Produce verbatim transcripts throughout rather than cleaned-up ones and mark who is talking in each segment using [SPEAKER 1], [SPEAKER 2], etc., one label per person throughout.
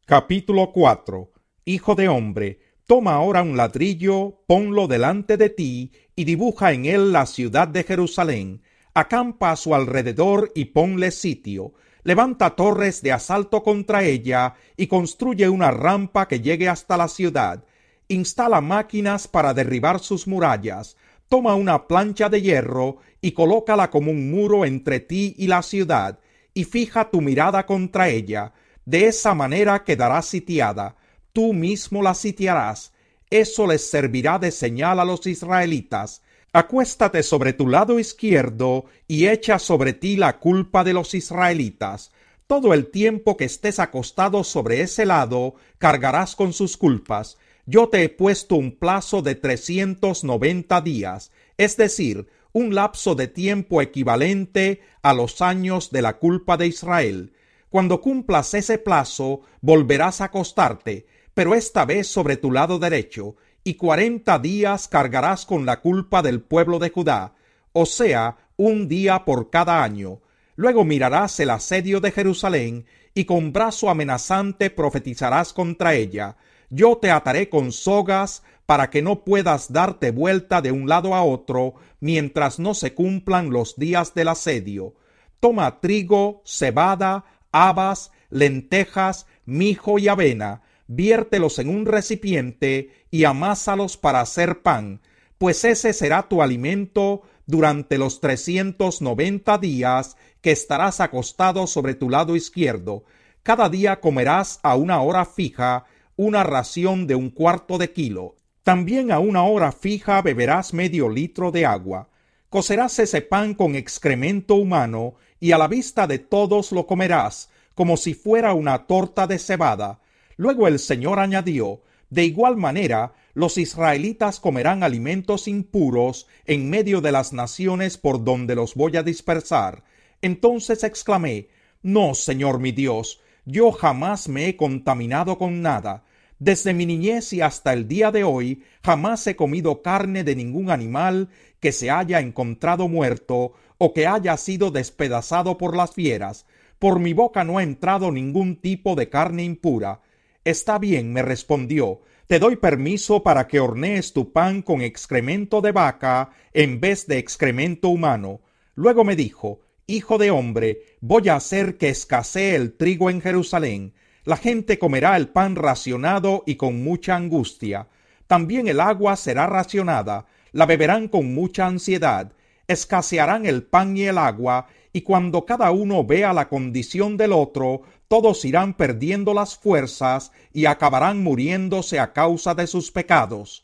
[SPEAKER 1] Capítulo cuatro. Hijo de hombre, toma ahora un ladrillo, ponlo delante de ti, y dibuja en él la ciudad de Jerusalén. Acampa a su alrededor y ponle sitio. Levanta torres de asalto contra ella, y construye una rampa que llegue hasta la ciudad. Instala máquinas para derribar sus murallas. Toma una plancha de hierro, y colócala como un muro entre ti y la ciudad, y fija tu mirada contra ella. De esa manera quedará sitiada. Tú mismo la sitiarás. Eso les servirá de señal a los israelitas. Acuéstate sobre tu lado izquierdo y echa sobre ti la culpa de los israelitas. Todo el tiempo que estés acostado sobre ese lado, cargarás con sus culpas. Yo te he puesto un plazo de trescientos noventa días, es decir, un lapso de tiempo equivalente a los años de la culpa de Israel. Cuando cumplas ese plazo, volverás a acostarte, pero esta vez sobre tu lado derecho, y cuarenta días cargarás con la culpa del pueblo de Judá, o sea, un día por cada año. Luego mirarás el asedio de Jerusalén, y con brazo amenazante profetizarás contra ella. Yo te ataré con sogas, para que no puedas darte vuelta de un lado a otro, mientras no se cumplan los días del asedio. Toma trigo, cebada, habas, lentejas, mijo y avena, viértelos en un recipiente y amásalos para hacer pan, pues ese será tu alimento durante los trescientos noventa días que estarás acostado sobre tu lado izquierdo. Cada día comerás a una hora fija una ración de un cuarto de kilo. También a una hora fija beberás medio litro de agua. Cocerás ese pan con excremento humano, y a la vista de todos lo comerás, como si fuera una torta de cebada. Luego el Señor añadió: de igual manera, los israelitas comerán alimentos impuros en medio de las naciones por donde los voy a dispersar. Entonces exclamé: no, Señor mi Dios, yo jamás me he contaminado con nada. Desde mi niñez y hasta el día de hoy, jamás he comido carne de ningún animal que se haya encontrado muerto o que haya sido despedazado por las fieras. Por mi boca no ha entrado ningún tipo de carne impura. Está bien, me respondió, te doy permiso para que hornees tu pan con excremento de vaca en vez de excremento humano. Luego me dijo: hijo de hombre, voy a hacer que escasee el trigo en Jerusalén. La gente comerá el pan racionado y con mucha angustia. También el agua será racionada, la beberán con mucha ansiedad. Escasearán el pan y el agua, y cuando cada uno vea la condición del otro, todos irán perdiendo las fuerzas y acabarán muriéndose a causa de sus pecados.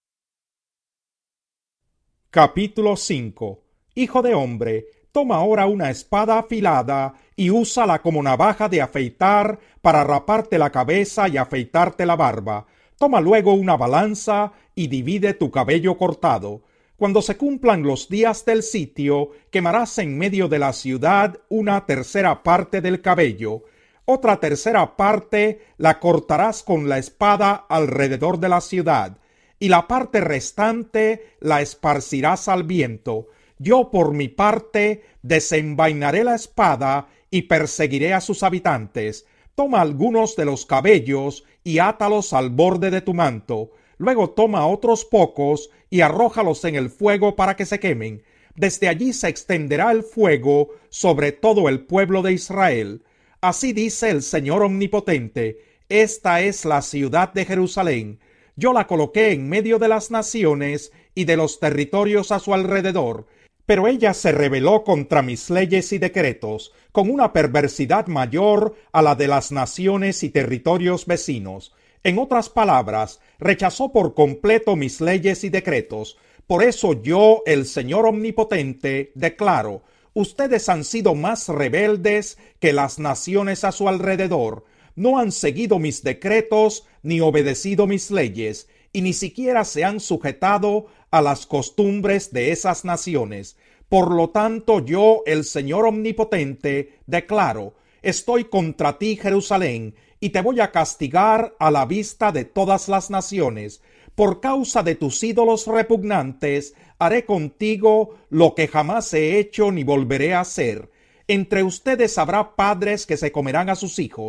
[SPEAKER 1] Capítulo cinco. Hijo de hombre, toma ahora una espada afilada y úsala como navaja de afeitar para raparte la cabeza y afeitarte la barba. Toma luego una balanza y divide tu cabello cortado. Cuando se cumplan los días del sitio, quemarás en medio de la ciudad una tercera parte del cabello. Otra tercera parte la cortarás con la espada alrededor de la ciudad, y la parte restante la esparcirás al viento. Yo, por mi parte, desenvainaré la espada y perseguiré a sus habitantes. Toma algunos de los cabellos y átalos al borde de tu manto. Luego toma otros pocos y arrójalos en el fuego para que se quemen. Desde allí se extenderá el fuego sobre todo el pueblo de Israel. Así dice el Señor Omnipotente: esta es la ciudad de Jerusalén. Yo la coloqué en medio de las naciones y de los territorios a su alrededor, pero ella se rebeló contra mis leyes y decretos, con una perversidad mayor a la de las naciones y territorios vecinos. En otras palabras, rechazó por completo mis leyes y decretos. Por eso yo, el Señor Omnipotente, declaro: ustedes han sido más rebeldes que las naciones a su alrededor. No han seguido mis decretos ni obedecido mis leyes, y ni siquiera se han sujetado a las costumbres de esas naciones. Por lo tanto, yo, el Señor Omnipotente, declaro: estoy contra ti, Jerusalén, y te voy a castigar a la vista de todas las naciones. Por causa de tus ídolos repugnantes, haré contigo lo que jamás he hecho ni volveré a hacer. Entre ustedes habrá padres que se comerán a sus hijos,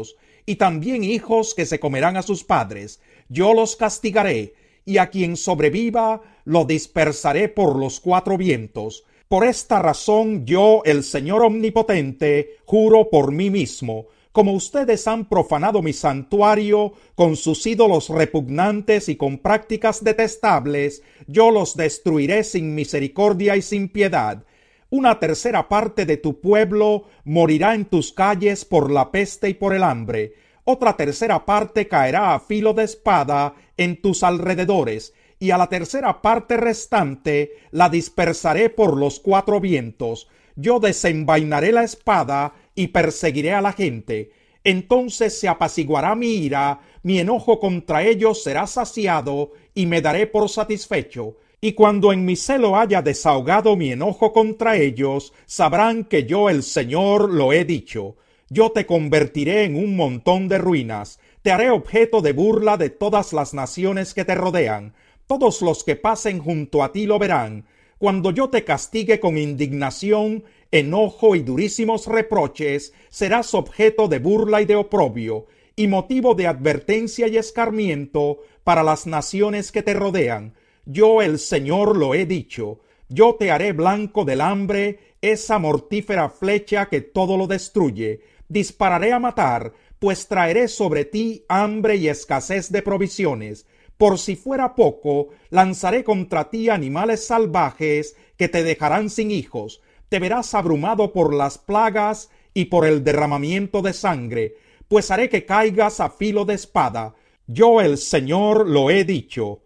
[SPEAKER 1] y también hijos que se comerán a sus padres. Yo los castigaré, y a quien sobreviva lo dispersaré por los cuatro vientos. Por esta razón yo, el Señor Omnipotente, juro por mí mismo, como ustedes han profanado mi santuario con sus ídolos repugnantes y con prácticas detestables, yo los destruiré sin misericordia y sin piedad. Una tercera parte de tu pueblo morirá en tus calles por la peste y por el hambre. Otra tercera parte caerá a filo de espada en tus alrededores, y a la tercera parte restante la dispersaré por los cuatro vientos. Yo desenvainaré la espada y perseguiré a la gente. Entonces se apaciguará mi ira, mi enojo contra ellos será saciado, y me daré por satisfecho. Y cuando en mi celo haya desahogado mi enojo contra ellos, sabrán que yo el Señor lo he dicho. Yo te convertiré en un montón de ruinas, te haré objeto de burla de todas las naciones que te rodean. Todos los que pasen junto a ti lo verán. Cuando yo te castigue con indignación, enojo y durísimos reproches, serás objeto de burla y de oprobio, y motivo de advertencia y escarmiento para las naciones que te rodean. Yo el Señor lo he dicho. Yo te haré blanco del hambre, esa mortífera flecha que todo lo destruye. Dispararé a matar, pues traeré sobre ti hambre y escasez de provisiones. Por si fuera poco, lanzaré contra ti animales salvajes que te dejarán sin hijos. Te verás abrumado por las plagas y por el derramamiento de sangre, pues haré que caigas a filo de espada. Yo el Señor lo he dicho.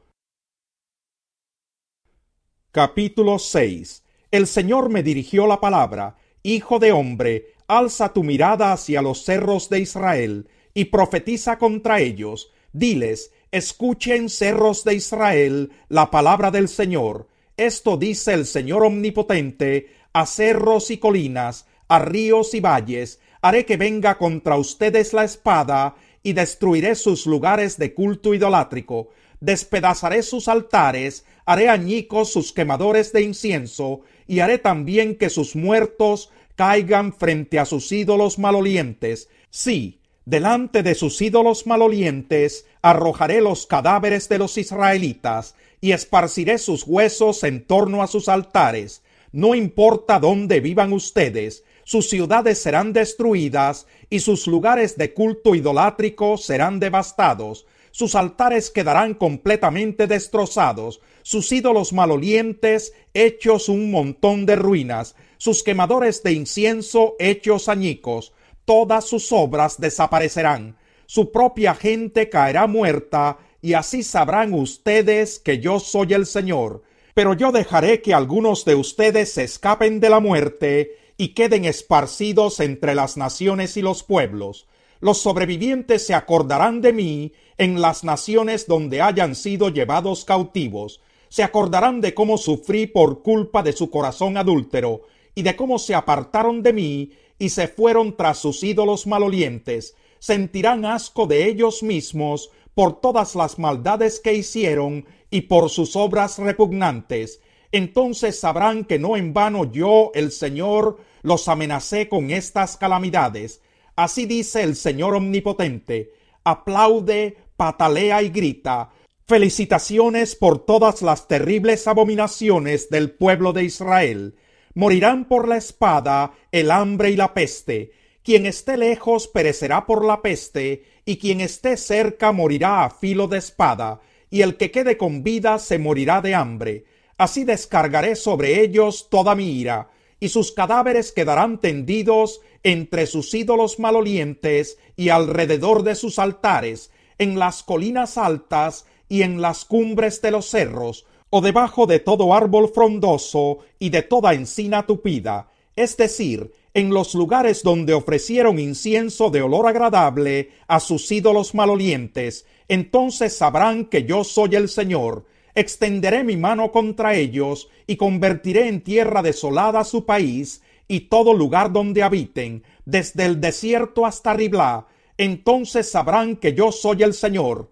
[SPEAKER 1] Capítulo seis. El Señor me dirigió la palabra: Hijo de hombre, alza tu mirada hacia los cerros de Israel, y profetiza contra ellos. Diles: escuchen, cerros de Israel, la palabra del Señor. Esto dice el Señor Omnipotente: a cerros y colinas, a ríos y valles, haré que venga contra ustedes la espada, y destruiré sus lugares de culto idolátrico. Despedazaré sus altares, haré añicos sus quemadores de incienso, y haré también que sus muertos caigan frente a sus ídolos malolientes. Sí, delante de sus ídolos malolientes arrojaré los cadáveres de los israelitas, y esparciré sus huesos en torno a sus altares. No importa dónde vivan ustedes, sus ciudades serán destruidas, y sus lugares de culto idolátrico serán devastados. Sus altares quedarán completamente destrozados, sus ídolos malolientes hechos un montón de ruinas, sus quemadores de incienso hechos añicos. Todas sus obras desaparecerán, su propia gente caerá muerta, y así sabrán ustedes que yo soy el Señor. Pero yo dejaré que algunos de ustedes se escapen de la muerte y queden esparcidos entre las naciones y los pueblos. Los sobrevivientes se acordarán de mí en las naciones donde hayan sido llevados cautivos. Se acordarán de cómo sufrí por culpa de su corazón adúltero, y de cómo se apartaron de mí y se fueron tras sus ídolos malolientes. Sentirán asco de ellos mismos por todas las maldades que hicieron y por sus obras repugnantes. Entonces sabrán que no en vano yo, el Señor, los amenacé con estas calamidades. Así dice el Señor Omnipotente: aplaude, patalea y grita. Felicitaciones por todas las terribles abominaciones del pueblo de Israel. Morirán por la espada, el hambre y la peste. Quien esté lejos perecerá por la peste, y quien esté cerca morirá a filo de espada, y el que quede con vida se morirá de hambre. Así descargaré sobre ellos toda mi ira, y sus cadáveres quedarán tendidos entre sus ídolos malolientes y alrededor de sus altares, en las colinas altas y en las cumbres de los cerros, o debajo de todo árbol frondoso y de toda encina tupida, es decir, en los lugares donde ofrecieron incienso de olor agradable a sus ídolos malolientes. Entonces sabrán que yo soy el Señor. Extenderé mi mano contra ellos, y convertiré en tierra desolada su país, y todo lugar donde habiten, desde el desierto hasta Riblá. Entonces sabrán que yo soy el Señor.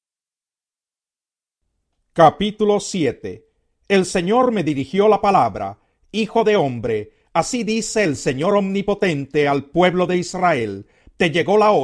[SPEAKER 1] Capítulo siete. El Señor me dirigió la palabra: Hijo de hombre, así dice el Señor Omnipotente al pueblo de Israel: te llegó la hora,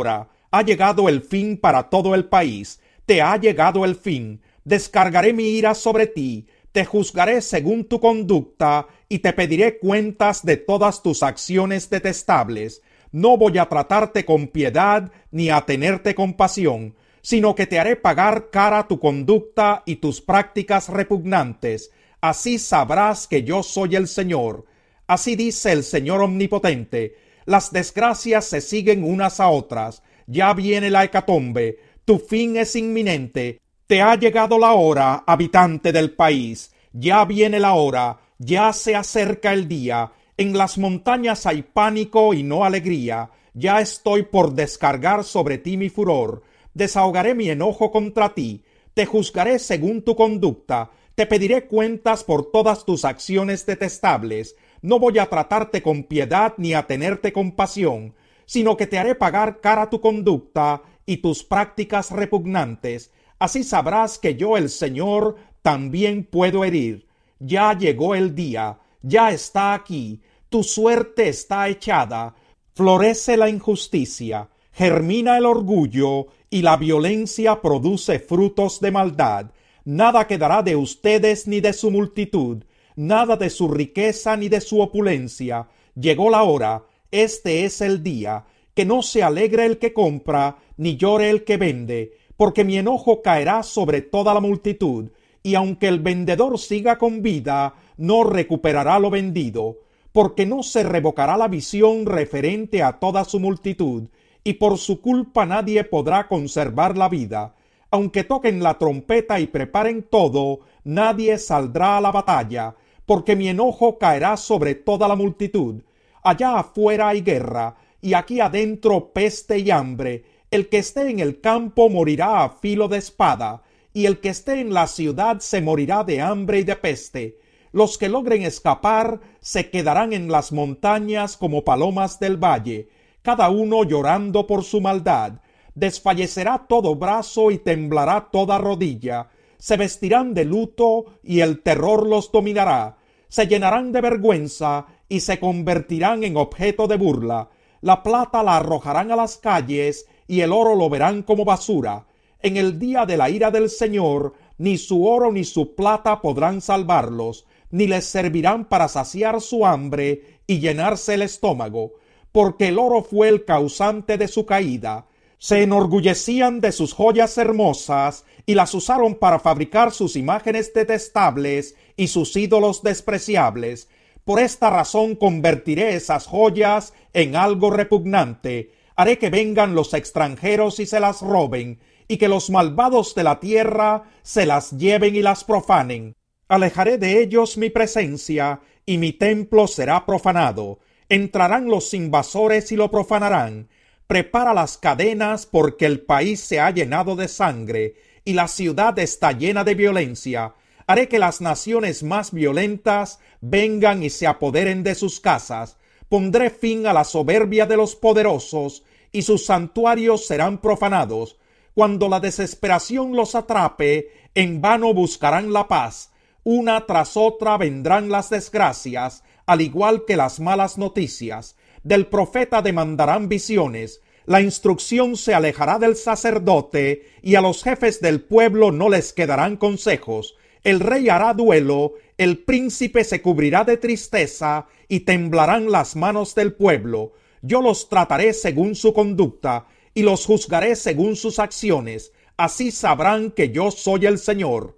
[SPEAKER 1] Ha llegado el fin para todo el país. Te ha llegado el fin. Descargaré mi ira sobre ti. Te juzgaré según tu conducta y te pediré cuentas de todas tus acciones detestables. No voy a tratarte con piedad ni a tenerte compasión, sino que te haré pagar cara tu conducta y tus prácticas repugnantes. Así sabrás que yo soy el Señor. Así dice el Señor Omnipotente. Las desgracias se siguen unas a otras. Ya viene la hecatombe. Tu fin es inminente. Te ha llegado la hora, habitante del país. Ya viene la hora. Ya se acerca el día. En las montañas hay pánico y no alegría. Ya estoy por descargar sobre ti mi furor. Desahogaré mi enojo contra ti. Te juzgaré según tu conducta. Te pediré cuentas por todas tus acciones detestables. No voy a tratarte con piedad ni a tenerte compasión, sino que te haré pagar cara tu conducta y tus prácticas repugnantes. Así sabrás que yo, el Señor, también puedo herir. Ya llegó el día, ya está aquí, tu suerte está echada. Florece la injusticia, germina el orgullo y la violencia produce frutos de maldad. Nada quedará de ustedes ni de su multitud, nada de su riqueza ni de su opulencia. Llegó la hora, este es el día, que no se alegre el que compra, ni llore el que vende, porque mi enojo caerá sobre toda la multitud, y aunque el vendedor siga con vida, no recuperará lo vendido, porque no se revocará la visión referente a toda su multitud, y por su culpa nadie podrá conservar la vida. Aunque toquen la trompeta y preparen todo, nadie saldrá a la batalla, porque mi enojo caerá sobre toda la multitud. Allá afuera hay guerra, y aquí adentro peste y hambre. El que esté en el campo morirá a filo de espada, y el que esté en la ciudad se morirá de hambre y de peste. Los que logren escapar se quedarán en las montañas como palomas del valle, cada uno llorando por su maldad. Desfallecerá todo brazo y temblará toda rodilla. Se vestirán de luto y el terror los dominará. Se llenarán de vergüenza y se convertirán en objeto de burla. La plata la arrojarán a las calles y el oro lo verán como basura. En el día de la ira del Señor, ni su oro ni su plata podrán salvarlos, ni les servirán para saciar su hambre y llenarse el estómago, porque el oro fue el causante de su caída. Se enorgullecían de sus joyas hermosas y las usaron para fabricar sus imágenes detestables y sus ídolos despreciables. Por esta razón convertiré esas joyas en algo repugnante. Haré que vengan los extranjeros y se las roben, y que los malvados de la tierra se las lleven y las profanen. Alejaré de ellos mi presencia, y mi templo será profanado. Entrarán los invasores y lo profanarán. Prepara las cadenas, porque el país se ha llenado de sangre, y la ciudad está llena de violencia. Haré que las naciones más violentas vengan y se apoderen de sus casas. Pondré fin a la soberbia de los poderosos, y sus santuarios serán profanados. Cuando la desesperación los atrape, en vano buscarán la paz. Una tras otra vendrán las desgracias, al igual que las malas noticias. Del profeta demandarán visiones, la instrucción se alejará del sacerdote, y a los jefes del pueblo no les quedarán consejos. El rey hará duelo, el príncipe se cubrirá de tristeza, y temblarán las manos del pueblo. Yo los trataré según su conducta, y los juzgaré según sus acciones. Así sabrán que yo soy el Señor.